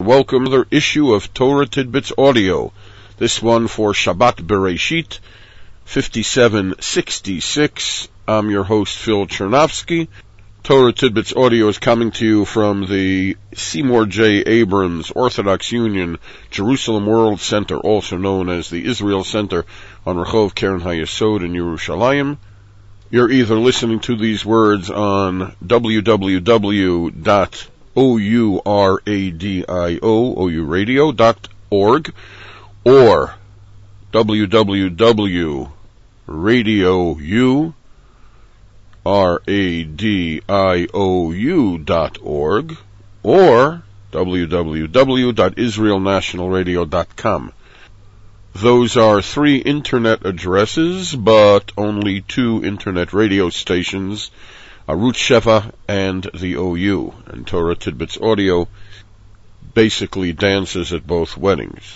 Welcome to another issue of Torah Tidbits Audio. This one for Shabbat Bereshit, 5766. I'm your host, Phil Chernovsky. Torah Tidbits Audio is coming to you from the Seymour J. Abrams Orthodox Union Jerusalem World Center, also known as the Israel Center on Rehov Keren HaYesod in Yerushalayim. You're either listening to these words on www.ouradio.org or www.radiou.org or www.israelnationalradio.com. Those are 3 internet addresses, but only 2 internet radio stations, Arutz Sheva and the OU, and Torah Tidbits Audio basically dances at both weddings.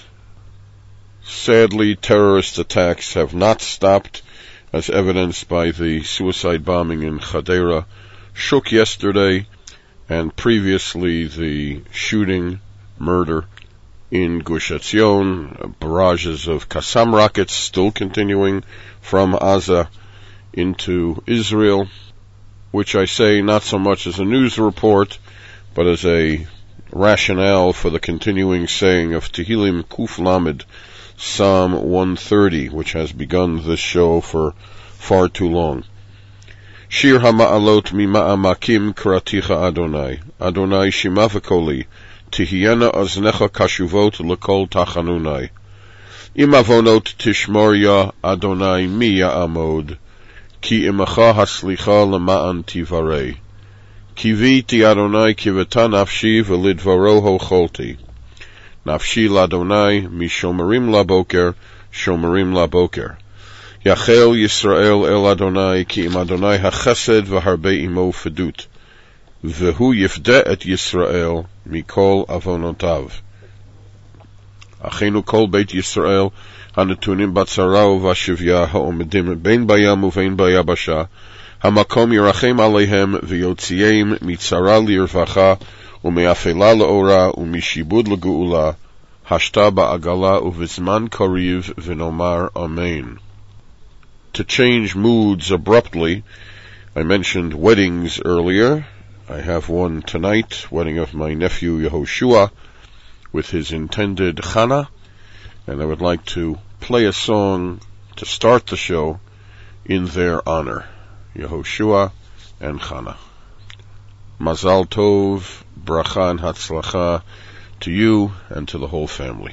Sadly, terrorist attacks have not stopped, as evidenced by the suicide bombing in Hadera, Shuk yesterday, and previously the murder in Gush Etzion, barrages of Qassam rockets still continuing from Gaza into Israel, which I say not so much as a news report, but as a rationale for the continuing saying of Tehillim Kuf Lamed, Psalm 130, which has begun this show for far too long. Shir HaMa'alot Mima'amakim Karaticha Adonai, Adonai Shima V'Koli, Tihiyena Aznecha Kashuvot L'Kol Tachanunai. Im Avonot Tishmor Adonai Mi Ya'amod, Ki Imacha Haslicha L'Ma'an Tivarei. Kiviti Adonai Kiveta Nafshi V'Lidvaro Hocholti. Nafshi L'Adonai Mishomerim Laboker, Shomerim Laboker. Yachel Yisrael El Adonai, Ki Im Adonai HaChesed V'Harbe Imo Fedut. V'hu Yifde Et Yisrael Mikol Avonotav. Achenu Kol Beit Yisrael Hanetunim Batzara V'Ashivya Ha'omedim Bein Bayam Uvein Bayabasha Hamakom Yerachem Aleihem V'Yotziyeim Mitzara Lirvacha U'Me'afela L'Ora U'Mishibud L'Geula Hashta Ba'agala U'Vizman Koriv V'Nomar Amen. To change moods abruptly, I mentioned weddings earlier. I have one tonight, wedding of my nephew Yehoshua with his intended Chana, and I would like to play a song to start the show in their honor, Yehoshua and Chana. Mazal Tov, Bracha and Hatzlacha to you and to the whole family.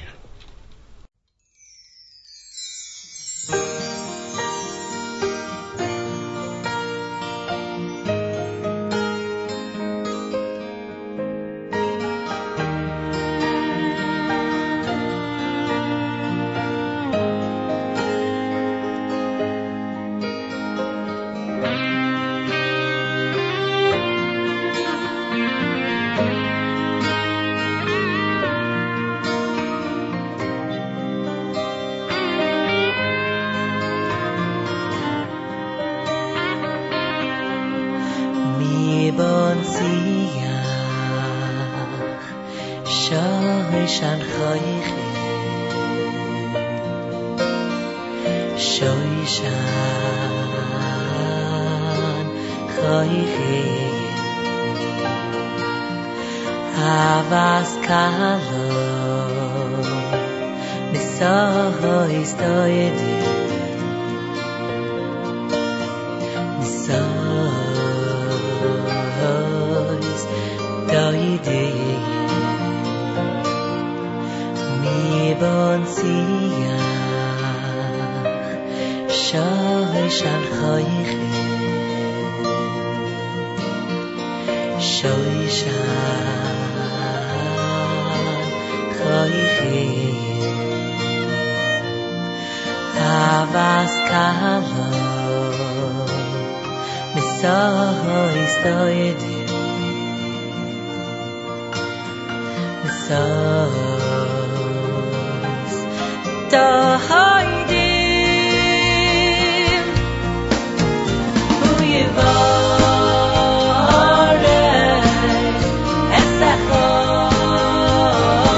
Oh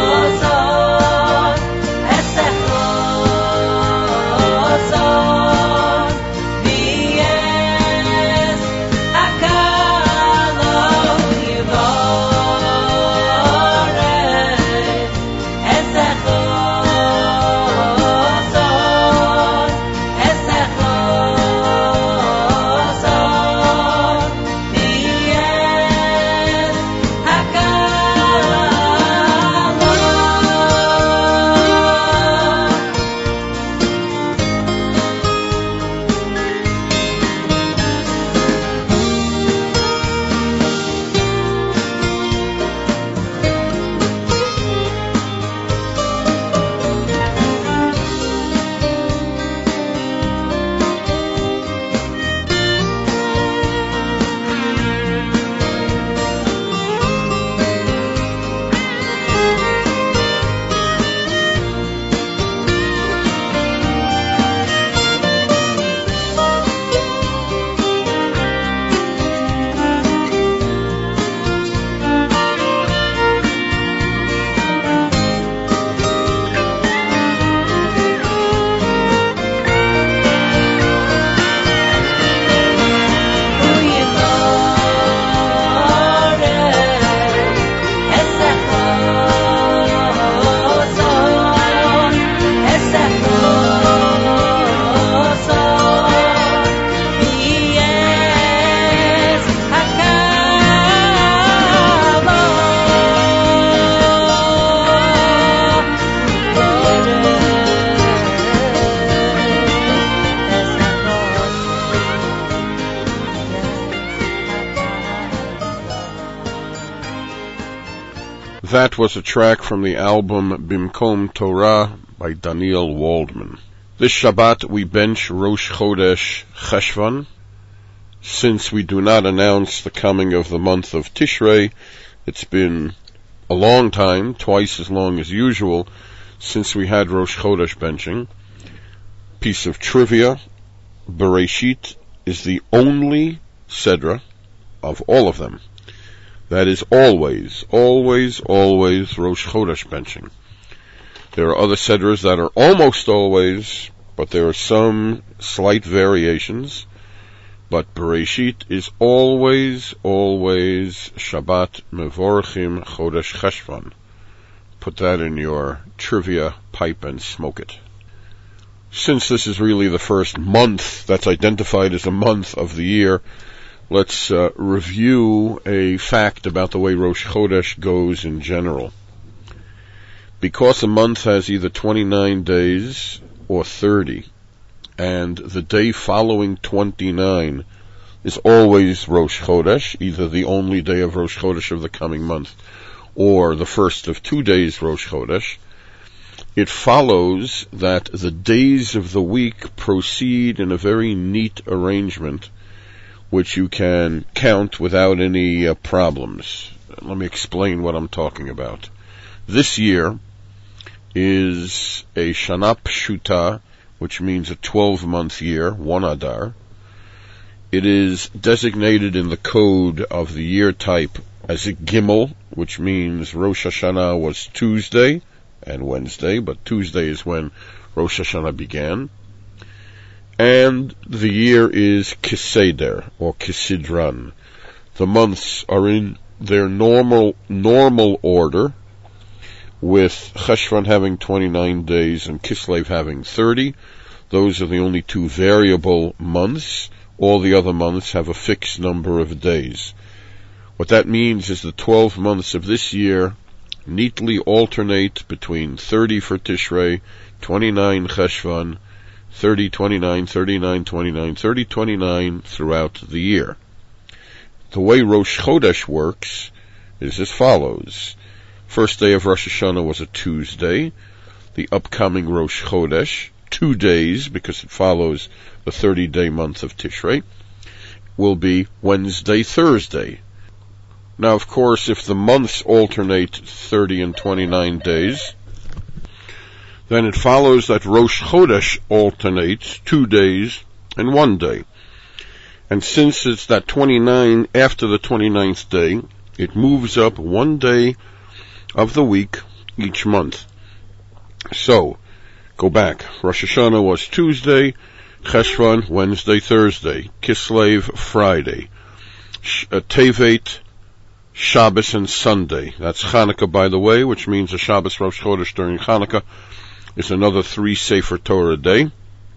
That was a track from the album Bimkom Torah by Daniel Waldman. This Shabbat we bench Rosh Chodesh Cheshvan. Since we do not announce the coming of the month of Tishrei, it's been a long time, twice as long as usual, since we had Rosh Chodesh benching. Piece of trivia, Bereshit is the only Sedra of all of them that is always Rosh Chodesh benching. There are other Sedras that are almost always, but there are some slight variations. But Bereshit is always Shabbat Mevorachim Chodesh Cheshvan. Put that in your trivia pipe and smoke it. Since this is really the first month that's identified as a month of the year, let's review a fact about the way Rosh Chodesh goes in general. Because a month has either 29 days or 30, and the day following 29 is always Rosh Chodesh, either the only day of Rosh Chodesh of the coming month, or the first of 2 days Rosh Chodesh, it follows that the days of the week proceed in a very neat arrangement, which you can count without any problems. Let me explain what I'm talking about. This year is a Shana Pshuta, which means a 12-month year, 1 Adar. It is designated in the code of the year type as a Gimel, which means Rosh Hashanah was Tuesday and Wednesday, but Tuesday is when Rosh Hashanah began. And the year is Kiseder, or Kisidran. The months are in their normal order, with Cheshvan having 29 days and Kislev having 30. Those are the only two variable months. All the other months have a fixed number of days. What that means is the 12 months of this year neatly alternate between 30 for Tishrei, 29 Cheshvan, 30, 29, 39, 29, 30, 29 throughout the year. The way Rosh Chodesh works is as follows. First day of Rosh Hashanah was a Tuesday. The upcoming Rosh Chodesh, 2 days, because it follows the 30-day month of Tishrei, will be Wednesday, Thursday. Now, of course, if the months alternate 30 and 29 days, then it follows that Rosh Chodesh alternates 2 days and 1 day. And since it's that 29 after the 29th day, it moves up 1 day of the week each month. So, go back. Rosh Hashanah was Tuesday, Cheshvan, Wednesday, Thursday, Kislev, Friday, Tevet, Shabbos, and Sunday. That's Chanukah, by the way, which means a Shabbos Rosh Chodesh during Chanukah is another 3 Sefer Torah day.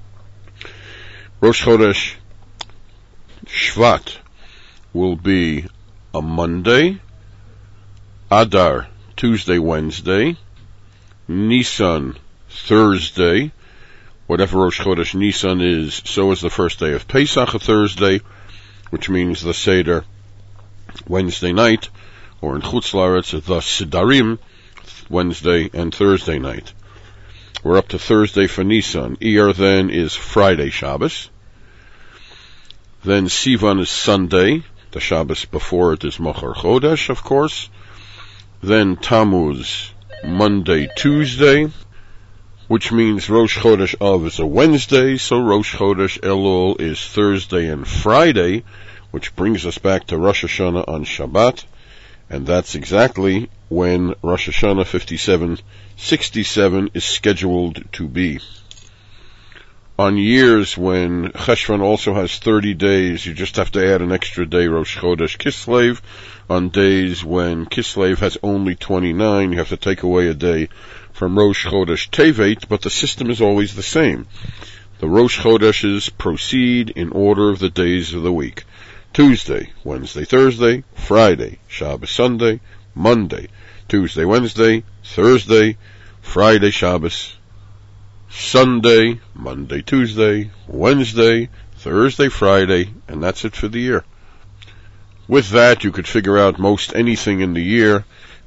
Rosh Chodesh Shvat will be a Monday, Adar Tuesday, Wednesday, Nisan Thursday. Whatever Rosh Chodesh Nisan is, so is the first day of Pesach a Thursday, which means the Seder Wednesday night, or in Chutz La'aretz the Sidarim Wednesday and Thursday night. We're up to Thursday for Nisan. Iyar then is Friday Shabbos. Then Sivan is Sunday. The Shabbos before it is Machar Chodesh, of course. Then Tammuz, Monday, Tuesday, which means Rosh Chodesh Av is a Wednesday, so Rosh Chodesh Elul is Thursday and Friday, which brings us back to Rosh Hashanah on Shabbat, and that's exactly when Rosh Hashanah 5767 is scheduled to be. On years when Cheshvan also has 30 days, you just have to add an extra day, Rosh Chodesh Kislev. On days when Kislev has only 29, you have to take away a day from Rosh Chodesh Tevet, but the system is always the same. The Rosh Chodeshes proceed in order of the days of the week. Tuesday, Wednesday, Thursday, Friday, Shabbos, Sunday, Monday, Tuesday, Wednesday, Thursday, Friday, Shabbos, Sunday, Monday, Tuesday, Wednesday, Thursday, Friday, and that's it for the year. With that, you could figure out most anything in the year,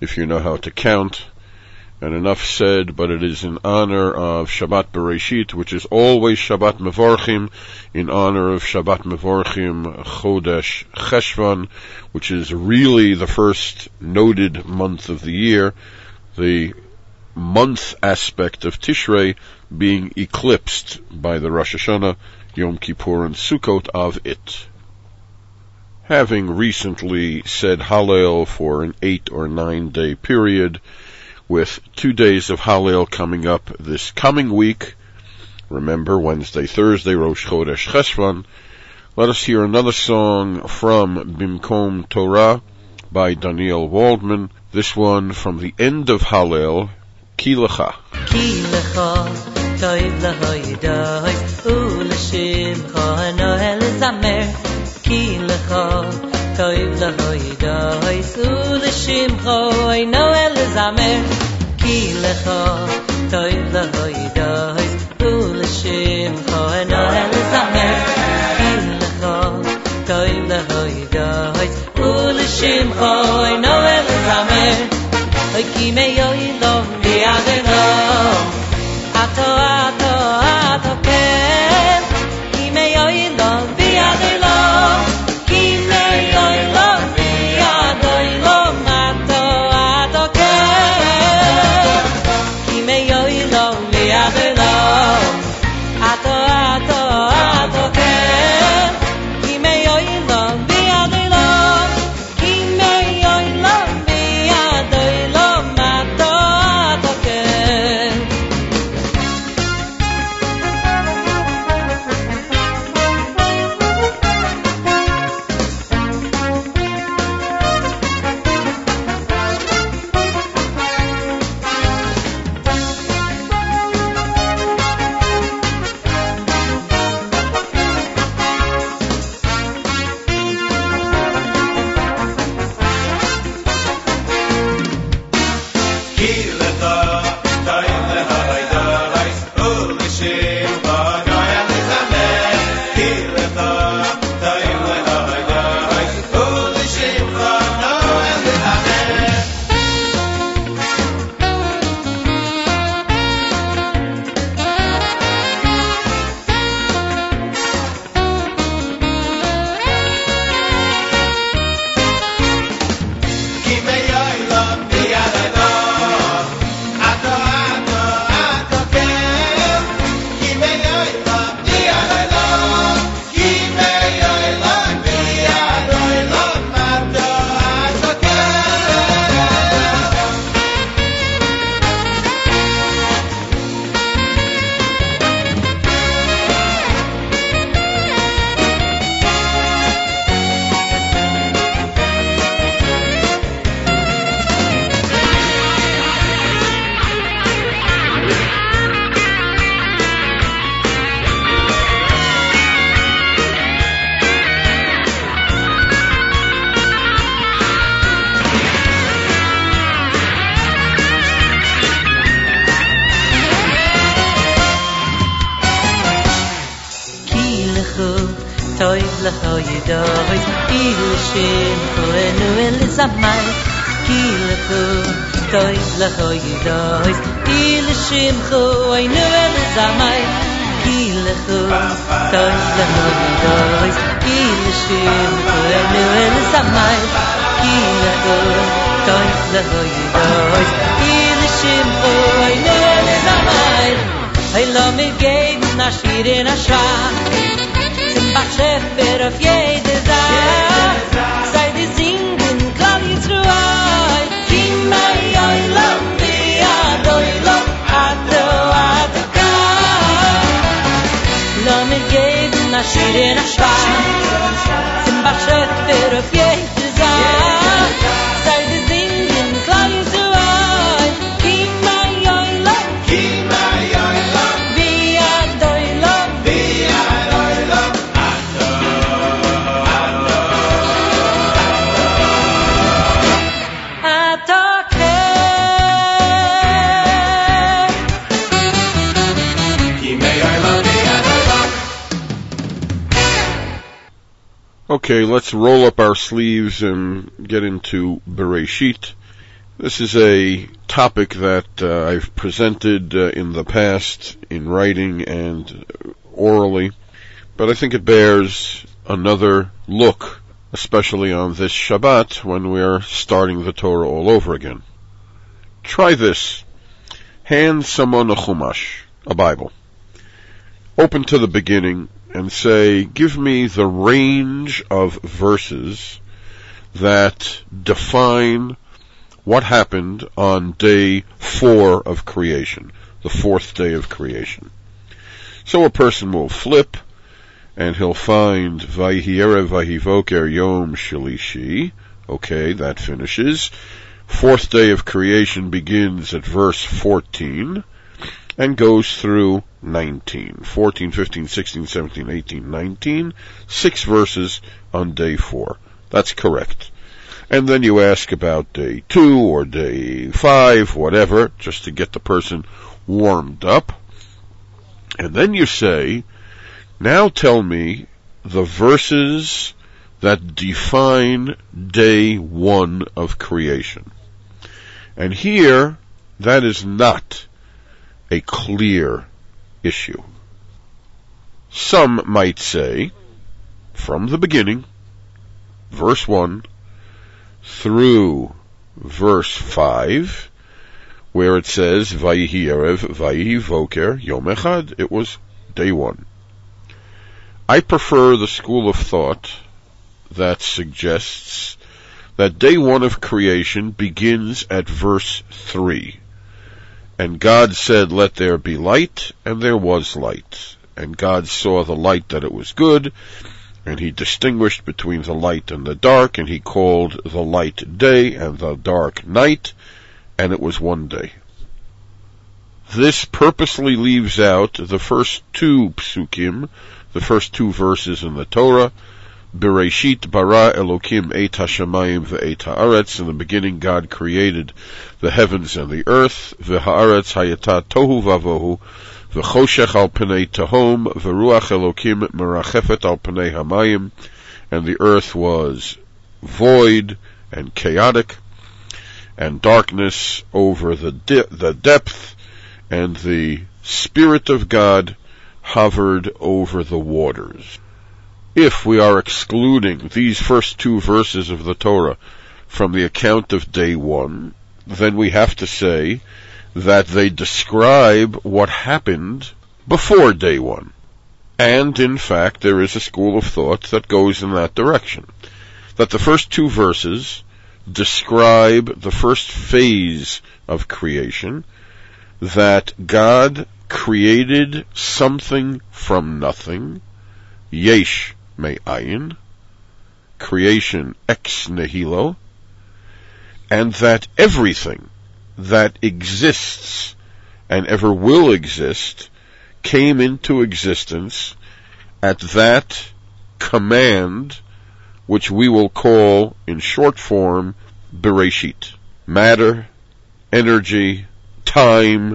if you know how to count. And enough said, but it is in honor of Shabbat Bereshit, which is always Shabbat Mevorchim, in honor of Shabbat Mevorchim Chodesh Cheshvan, which is really the first noted month of the year, the month aspect of Tishrei being eclipsed by the Rosh Hashanah, Yom Kippur, and Sukkot of it. Having recently said Hallel for an 8 or 9 day period, with 2 days of Hallel coming up this coming week, remember Wednesday, Thursday, Rosh Chodesh Cheshvan, let us hear another song from Bimkom Torah by Daniel Waldman, this one from the end of Hallel, Ki Lecha. Ki Lecha, Toiv Lehoidoi, Uleshimcha Noel Zamer, Ki Lecha, Toiv Lehoidoi, Uleshimcha Noel Zamer, Ki Lecha, Toiv Lehoidoi, Uleshimcha Noel Zamer, Ki Lecha, Toiv Lehoidoi, Uleshimcha Noel Zamer, Ki Meyoy Lo Biadeno, Ato Ato Ato Ken, Ki Meyoy Lo Biadeno, Ki Meyoy Lo Biadeno, Ato Ato Ken, Ki Meyoy Lo Biadeno, Ato Ato Ato Ken, Ki Meyoy Lo Biadeno, Ki Meyoy Lo Biadeno. Okay, let's roll up our sleeves and get into Bereshit. This is a topic that I've presented in the past in writing and orally, but I think it bears another look, especially on this Shabbat when we're starting the Torah all over again. Try this. Hand someone a Chumash, a Bible. Open to the beginning and say, give me the range of verses that define what happened on day 4 of creation, the 4th day of creation. So a person will flip, and he'll find Vayhi Erev Vayhi Voker Yom Shalishi. Okay, that finishes. 4th day of creation begins at verse 14, and goes through 19. 14, 15, 16, 17, 18, 19. 6 verses on day 4. That's correct. And then you ask about day 2 or day 5, whatever, just to get the person warmed up. And then you say, now tell me the verses that define day 1 of creation. And here, that is not a clear issue. Some might say, from the beginning, verse 1, through verse 5, where it says, Vayhi Erev, Vayhi Voker, Yom Echad, it was day 1. I prefer the school of thought that suggests that day 1 of creation begins at verse 3. And God said, let there be light, and there was light. And God saw the light that it was good, and he distinguished between the light and the dark, and he called the light day and the dark night, and it was one day. This purposely leaves out the first 2 psukim, the first 2 verses in the Torah. Bereshit bara Elokim et hashamayim ve'et haaretz. In the beginning God created the heavens and the earth. V'haaretz hayata tohu vavohu. V'choshech al pnei tahom, v'ruach Elokim merachefet al pnei hamayim, and the earth was void and chaotic, and darkness over the depth, and the Spirit of God hovered over the waters. If we are excluding these first 2 verses of the Torah from the account of day 1, then we have to say that they describe what happened before day 1. And, in fact, there is a school of thought that goes in that direction. That the first 2 verses describe the first phase of creation, that God created something from nothing, yesh me'ayin, creation ex nihilo, and that everything that exists and ever will exist came into existence at that command, which we will call in short form Bereshit. Matter, energy, time,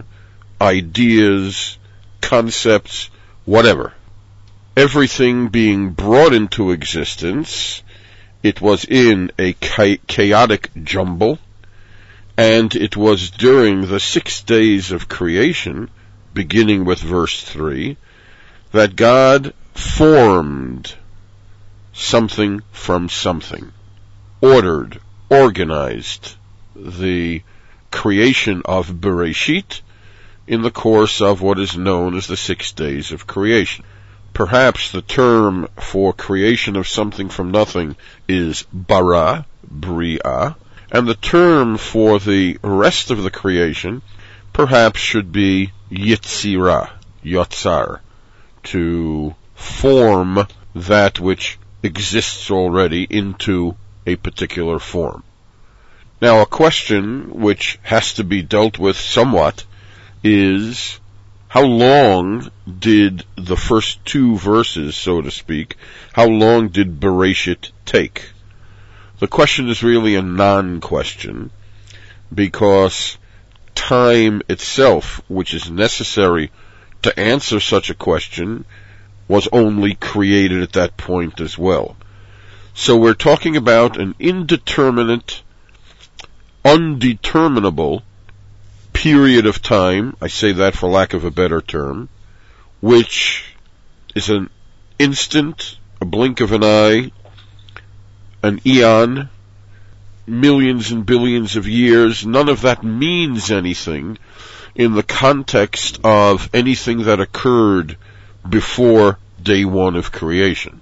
ideas, concepts, whatever. Everything being brought into existence, it was in a chaotic jumble, and it was during the 6 days of creation, beginning with verse 3, that God formed something from something, ordered, organized the creation of Bereshit in the course of what is known as the 6 days of creation. Perhaps the term for creation of something from nothing is bara, bria, and the term for the rest of the creation perhaps should be yitzira, yotzar, to form that which exists already into a particular form. Now, a question which has to be dealt with somewhat is, how long did the first 2 verses, so to speak, how long did Bereshit take? The question is really a non-question, because time itself, which is necessary to answer such a question, was only created at that point as well. So we're talking about an indeterminate, undeterminable period of time, I say that for lack of a better term, which is an instant, a blink of an eye, an eon, millions and billions of years. None of that means anything in the context of anything that occurred before day one of creation.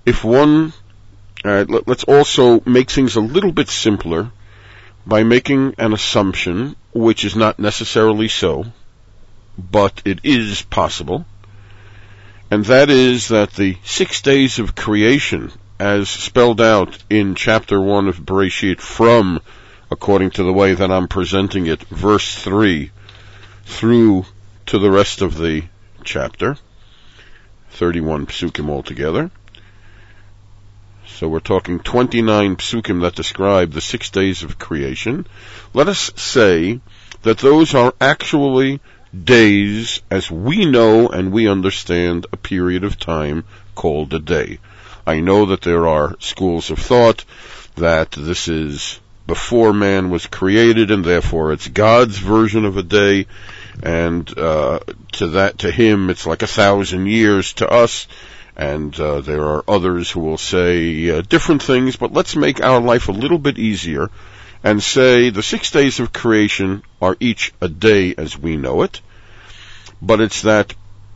Let's also make things a little bit simpler by making an assumption, which is not necessarily so, but it is possible, and that is that the 6 days of creation, as spelled out in chapter 1 of Bereshit from, according to the way that I'm presenting it, verse 3 through to the rest of the chapter, 31 psukim altogether. So we're talking 29 psukim that describe the 6 days of creation. Let us say that those are actually days as we know and we understand a period of time called a day. I know that there are schools of thought that this is before man was created and therefore it's God's version of a day, and to him it's like 1,000 years to us. And there are others who will say different things, but let's make our life a little bit easier and say the 6 days of creation are each a day as we know it, but it's that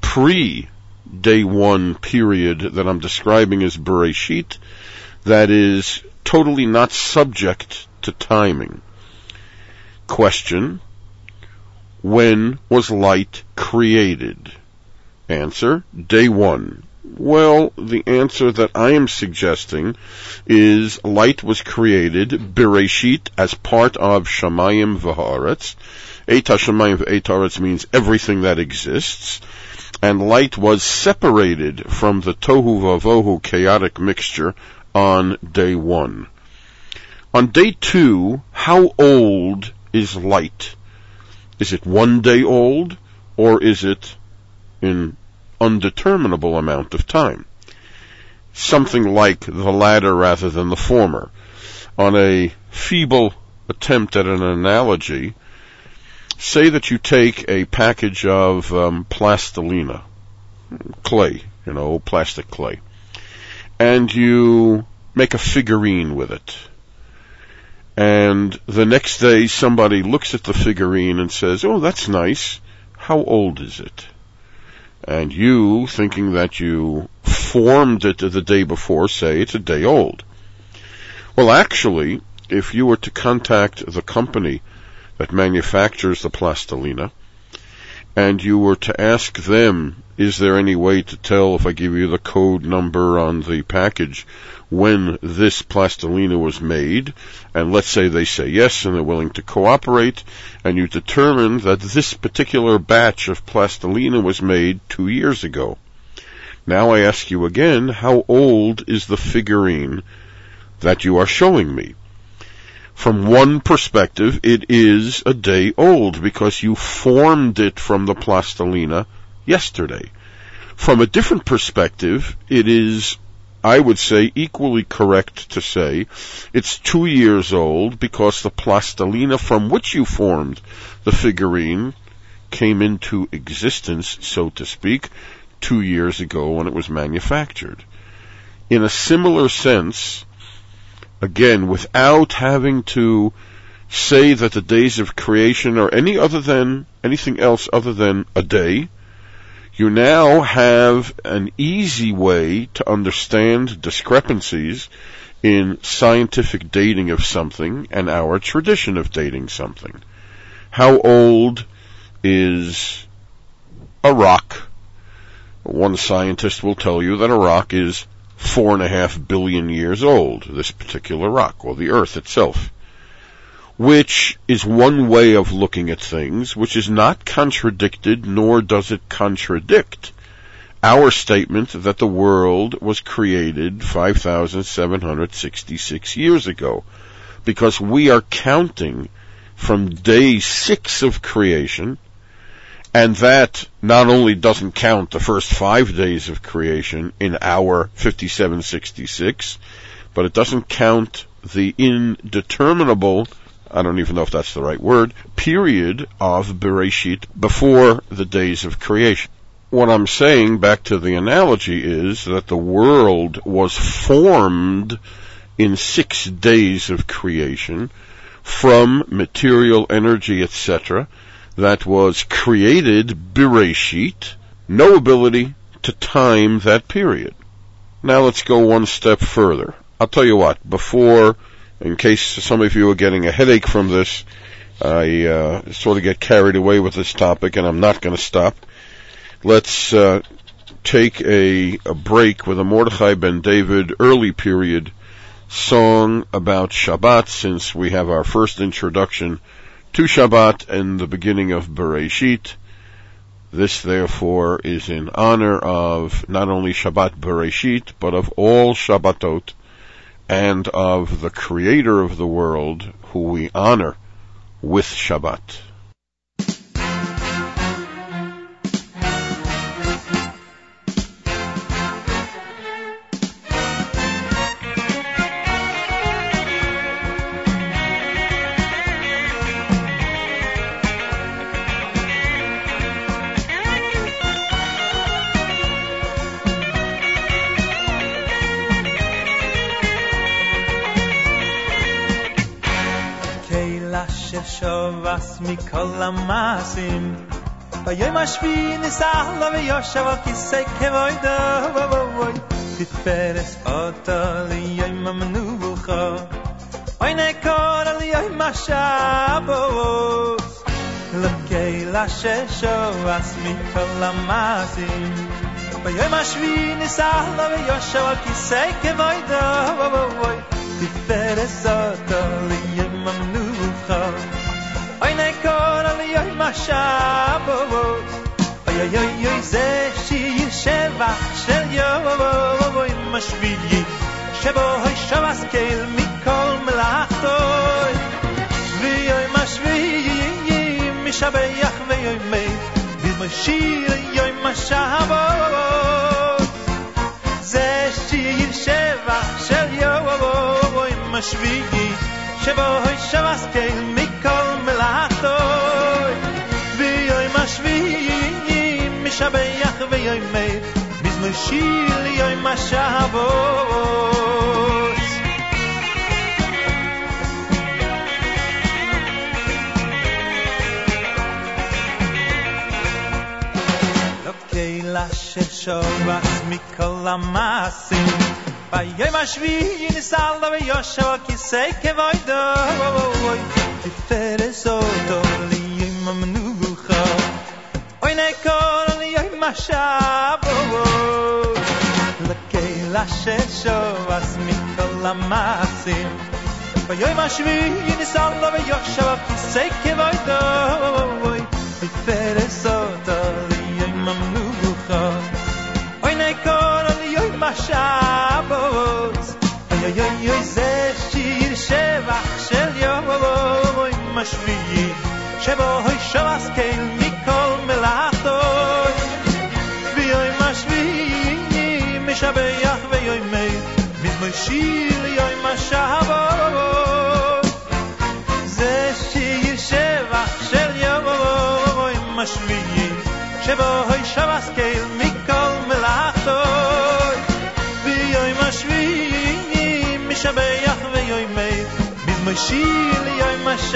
pre-day one period that I'm describing as Bereshit that is totally not subject to timing. Question: when was light created? Answer: day one. Well, the answer that I am suggesting is light was created, Bereshit, as part of Shamayim v'haaretz. Eita Shamayim v'haaretz means everything that exists, and light was separated from the tohu vavohu chaotic mixture on day one. On day two, how old is light? Is it 1 day old, or is it in undeterminable amount of time? Something like the latter rather than the former. On a feeble attempt at an analogy, say that you take a package of plastilina, clay, plastic clay, and you make a figurine with it. And the next day somebody looks at the figurine and says, "Oh, that's nice. How old is it?" And you, thinking that you formed it the day before, say it's a day old. Well, actually, if you were to contact the company that manufactures the plastilina, and you were to ask them, is there any way to tell, if I give you the code number on the package, when this plastilina was made, and let's say they say yes and they're willing to cooperate, and you determine that this particular batch of plastilina was made 2 years ago. Now I ask you again, how old is the figurine that you are showing me? From one perspective, it is a day old because you formed it from the plastilina yesterday. From a different perspective, it is, I would say, equally correct to say it's 2 years old because the plastilina from which you formed the figurine came into existence, so to speak, 2 years ago when it was manufactured. In a similar sense, again, without having to say that the days of creation are anything else other than a day, you now have an easy way to understand discrepancies in scientific dating of something and our tradition of dating something. How old is a rock? One scientist will tell you that a rock is 4.5 billion years old, this particular rock, or the earth itself, which is one way of looking at things, which is not contradicted, nor does it contradict our statement that the world was created 5,766 years ago, because we are counting from day 6 of creation, and that not only doesn't count the first 5 days of creation in our 5766, but it doesn't count the indeterminable I don't even know if that's the right word, period of Bereshit before the days of creation. What I'm saying, back to the analogy, is that the world was formed in 6 days of creation from material energy, etc., that was created Bereshit, no ability to time that period. Now let's go one step further. I'll tell you what, before, in case some of you are getting a headache from this, I sort of get carried away with this topic, and I'm not going to stop. Let's take a break with a Mordechai Ben David early period song about Shabbat, since we have our first introduction to Shabbat and the beginning of Bereshit. This, therefore, is in honor of not only Shabbat Bereshit, but of all Shabbatot, and of the Creator of the world, who we honor with Shabbat. Shavas mikol hamasim Vayom hashvi nisach lo v'yoshav al kisei kevodo Tiferes oto liyom hamenucha Oine kol liyom hashabos Lokei lashe shavas mikol hamasim Vayom hashvi nisach lo v'yoshav al kisei kevodo Tiferes oto liyom hamenucha Oine kol aliyah mashabos Oy oy oy oy ze shir shevach shel yovoy mashviyi Sheboy shavas kel mikol melachtoy V'yoy mashviyi mishabeach v'yoy mei V'zmoshir yoy mashabos Ze shir shevach shel yovoy mashviyi Sheboy shavas kel mikol melachtoy V'yoy mashviyi mishabeach v'yoy mei Bizmoshil yoy mashavos Lokei lashe shavas mikol hamasim Vayom hashviyi nisal lo v'yoshav al kisei kevodo Tiferes oto liyom hamenucha Oine kol liyom hashabos Lokei lashe shavas mikol hamasim Vayom hashviyi nisal lo v'yoshav al kisei kevodo Tiferes oto liyom hamenucha Oine kol liyom hashabos Oy oy oy oy ze shir shevach shel yovoy mashviyi Sheboy shavas kel mikol melachtoy V'yoy mashviyi mishabeach v'yoy mei Mizmoshil yoy mashavos Ze shir shevach shel yovoy mashviyi Sheboy shavas kel mikol melachtoy V'yoy mashviyi mishabeach v'yoy mei Mizmoshil yoy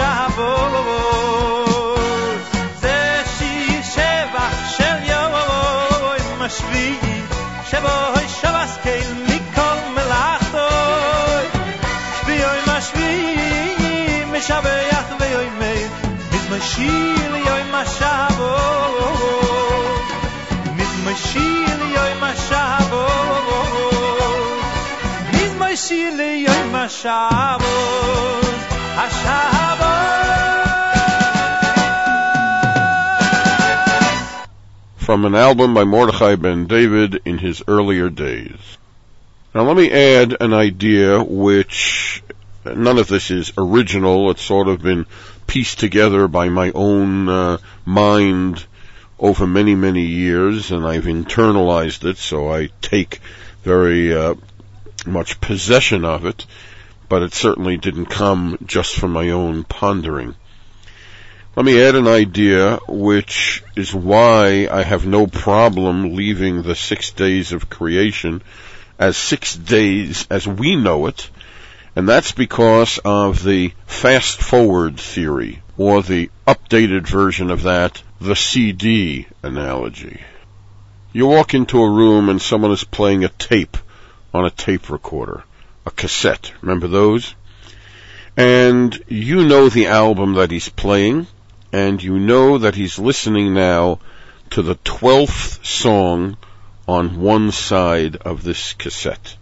mashavos Ze shir shevach shel yovoy mashviyi Sheboy shavas kel mikol melachtoy V'yoy mashviyi mishabeach v'yoy mei Mizmoshil yoy mashavos Mizmoshil yoy mashavos Mizmoshil yoy mashavos From an album by Mordechai Ben David in his earlier days. Now let me add an idea which, none of this is original, it's sort of been pieced together by my own mind over many, many years, and I've internalized it, so I take very much possession of it. but it certainly didn't come just from my own pondering. Let me add an idea, which is why I have no problem leaving the 6 days of creation as 6 days as we know it, and that's because of the fast-forward theory, or the updated version of that, the CD analogy. You walk into a room and someone is playing a tape on a tape recorder, a cassette, remember those? And you know the album that he's playing, and you know that he's listening now to the 12th song on one side of this cassette.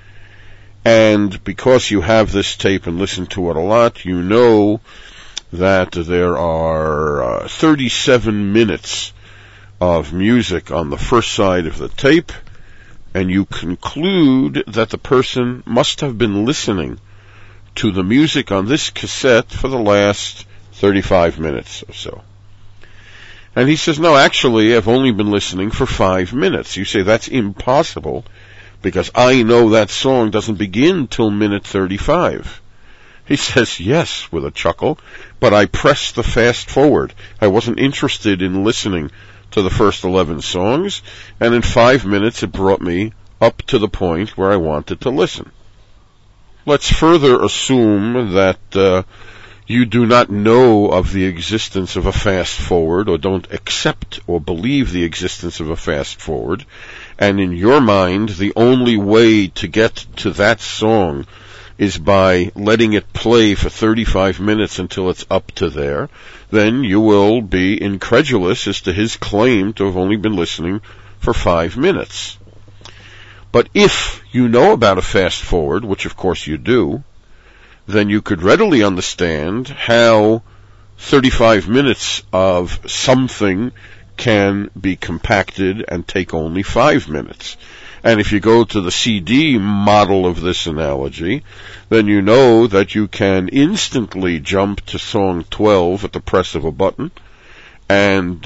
And because you have this tape and listen to it a lot, you know that there are 37 minutes of music on the first side of the tape, and you conclude that the person must have been listening to the music on this cassette for the last 35 minutes or so. And he says, no, actually, I've only been listening for 5 minutes. You say, that's impossible, because I know that song doesn't begin till minute 35. He says, yes, with a chuckle, but I pressed the fast forward. I wasn't interested in listening to the first 11 songs, and in 5 minutes it brought me up to the point where I wanted to listen. Let's further assume that you do not know of the existence of a fast forward, or don't accept or believe the existence of a fast forward, and in your mind the only way to get to that song is by letting it play for 35 minutes until it's up to there, then you will be incredulous as to his claim to have only been listening for 5 minutes. But if you know about a fast forward, which of course you do, then you could readily understand how 35 minutes of something can be compacted and take only 5 minutes. And if you go to the CD model of this analogy, then you know that you can instantly jump to song 12 at the press of a button, and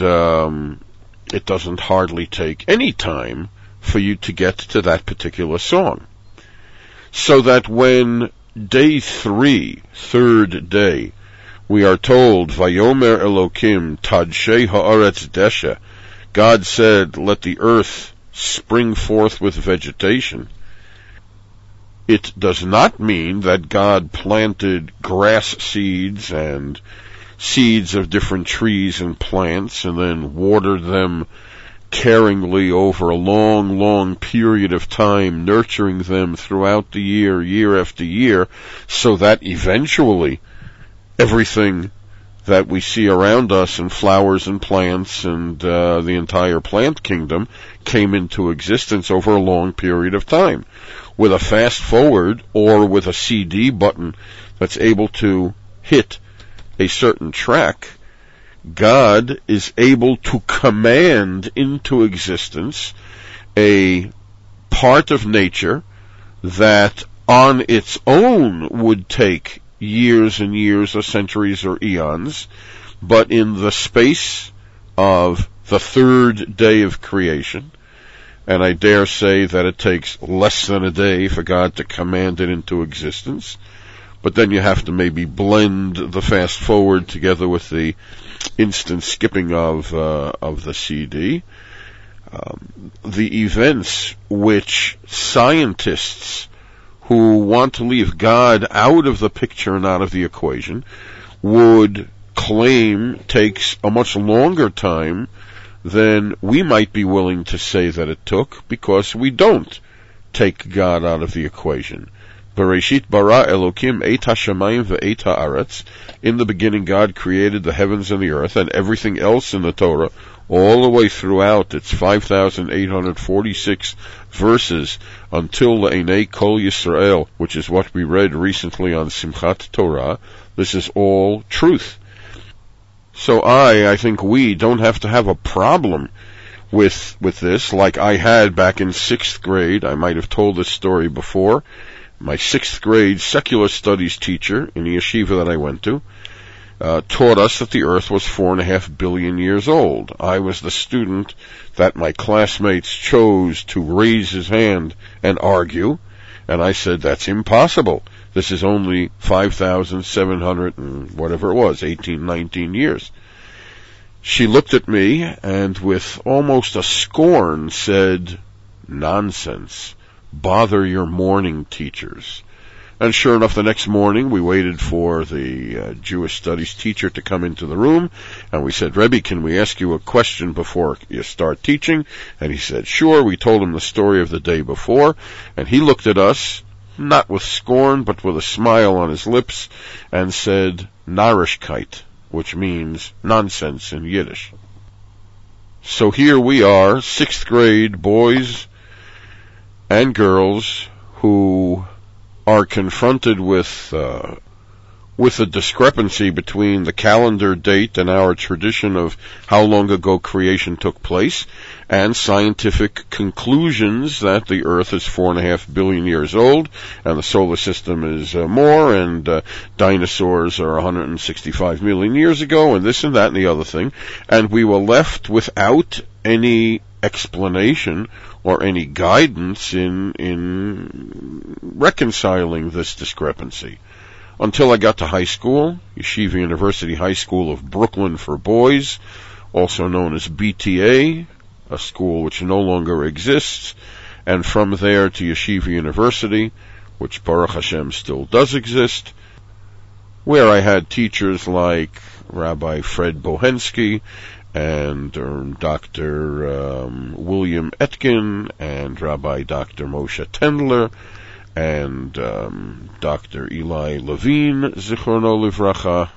it doesn't hardly take any time for you to get to that particular song. So that when day 3, third day, we are told, Vayomer Elokim Tadshe Haaretz Desha, God said, let the earth spring forth with vegetation. It does not mean that God planted grass seeds and seeds of different trees and plants and then watered them caringly over a long, long period of time, nurturing them throughout the year, year after year, so that eventually everything that we see around us in flowers and plants and the entire plant kingdom came into existence over a long period of time. With a fast forward or with a CD button that's able to hit a certain track, God is able to command into existence a part of nature that on its own would take years and years or centuries or eons, but in the space of the third day of creation, and I dare say that it takes less than a day for God to command it into existence, but then you have to maybe blend the fast forward together with the instant skipping of the CD. The events which scientists who want to leave God out of the picture and out of the equation would claim takes a much longer time than we might be willing to say that it took, because we don't take God out of the equation. Bereshit bara Elokim et hashamayim ve'et haaretz. In the beginning God created the heavens and the earth, and everything else in the Torah, all the way throughout its 5,846 verses until Le'enei Kol Yisrael, which is what we read recently on Simchat Torah. This is all truth. So I think we don't have to have a problem with this, like I had back in 6th grade. I might have told this story before. My 6th grade secular studies teacher in the yeshiva that I went to taught us that the earth was 4.5 billion years old. I was the student that my classmates chose to raise his hand and argue, And I said, that's impossible. This is only 5,700 and whatever it was, 18, 19 years. She looked at me and with almost a scorn said, nonsense. Bother your morning teachers. And sure enough, the next morning we waited for the Jewish studies teacher to come into the room, and we said, Rebbe, can we ask you a question before you start teaching? And he said, sure. We told him the story of the day before, and he looked at us, not with scorn, but with a smile on his lips, and said, Narishkeit, which means nonsense in Yiddish. So here we are, 6th grade boys and girls who are confronted with a discrepancy between the calendar date and our tradition of how long ago creation took place, and scientific conclusions that the Earth is 4.5 billion years old, and the solar system is more, and dinosaurs are 165 million years ago, and this and that and the other thing, and we were left without any explanation or any guidance in reconciling this discrepancy. Until I got to high school, Yeshiva University High School of Brooklyn for boys, also known as BTA, a school which no longer exists, and from there to Yeshiva University, which Baruch Hashem still does exist, where I had teachers like Rabbi Fred Bohensky and Dr. William Etkin and Rabbi Dr. Moshe Tendler and Dr. Eli Levine, Zichrono Livracha,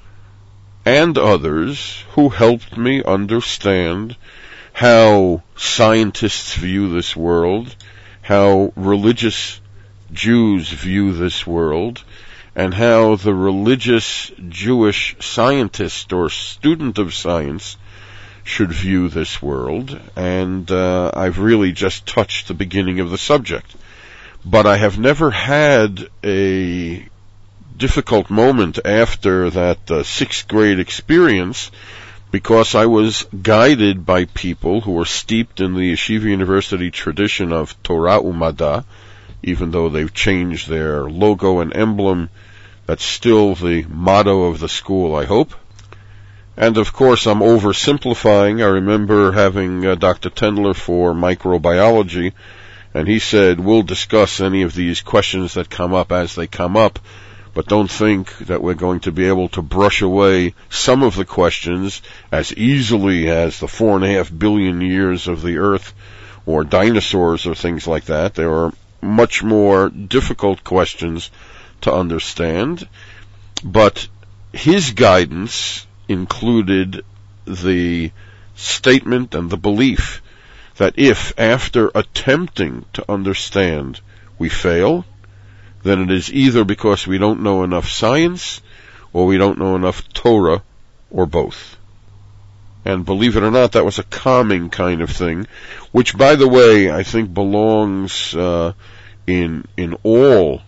and others who helped me understand how scientists view this world, how religious Jews view this world, and how the religious Jewish scientist or student of science should view this world. And I've really just touched the beginning of the subject. But I have never had a difficult moment after that 6th grade experience, because I was guided by people who were steeped in the Yeshiva University tradition of Torah Umada. Even though they've changed their logo and emblem, that's still the motto of the school, I hope. And of course, I'm oversimplifying. I remember having Dr. Tendler for microbiology, and he said, we'll discuss any of these questions that come up as they come up, but don't think that we're going to be able to brush away some of the questions as easily as the 4.5 billion years of the Earth or dinosaurs or things like that. There are much more difficult questions to understand, but his guidance included the statement and the belief that if, after attempting to understand, we fail, then it is either because we don't know enough science or we don't know enough Torah, or both. And believe it or not, that was a calming kind of thing, which, by the way, I think belongs in all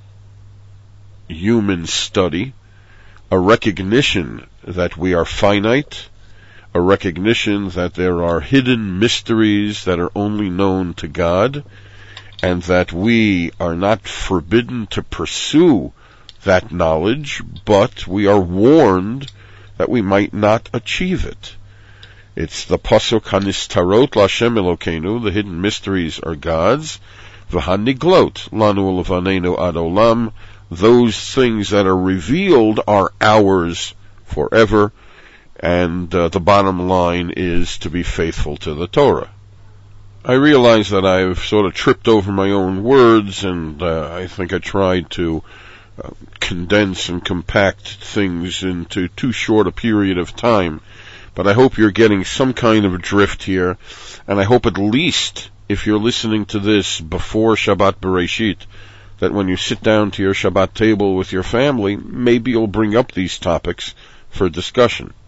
human study, a recognition that we are finite, a recognition that there are hidden mysteries that are only known to God, and that we are not forbidden to pursue that knowledge, but we are warned that we might not achieve it. It's the Pasuk Hanistarot L'Hashem Elokeinu, the hidden mysteries are God's, V'haniglot Lanu Levanenu Ad Olam, those things that are revealed are ours forever, and the bottom line is to be faithful to the Torah. I realize that I've sort of tripped over my own words, and I think I tried to condense and compact things into too short a period of time, but I hope you're getting some kind of a drift here, and I hope at least, if you're listening to this before Shabbat Bereshit, that when you sit down to your Shabbat table with your family, maybe you'll bring up these topics for discussion.